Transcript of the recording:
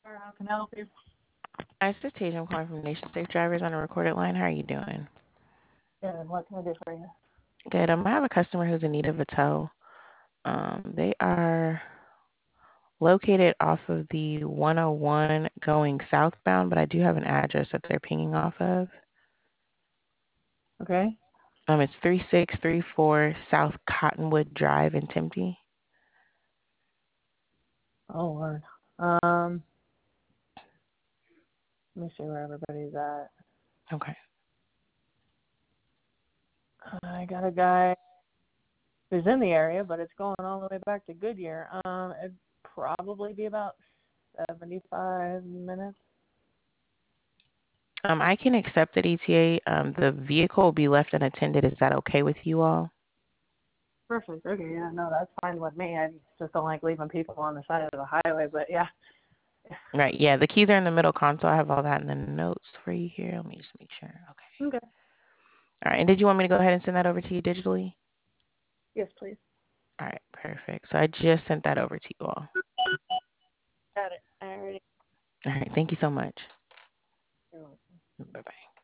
How can I help you? Hi, this is Tage. I'm calling from Nation Safe Drivers on a recorded line. How are you doing? Good. What can I do for you? Good. I have a customer who's in need of a tow. They are located off of the 101 going southbound, but I do have an address that they're pinging off of. Okay. It's 3634 South Cottonwood Drive in Tempe. Oh Lord. Let me see where everybody's at. Okay. I got a guy who's in the area, but it's going all the way back to Goodyear. It'd probably be about 75 minutes. I can accept the ETA. The vehicle will be left unattended. Is that okay with you all? Perfect. Okay. Yeah. No, that's fine with me. I just don't like leaving people on the side of the highway. But yeah. Right. Yeah. The keys are in the middle console. I have all that in the notes for you here. Let me just make sure. Okay. Okay. All right. And did you want me to go ahead and send that over to you digitally? Yes, please. All right. Perfect. So I just sent that over to you all. Got it. I already. All right. Thank you so much. You're welcome. Bye bye.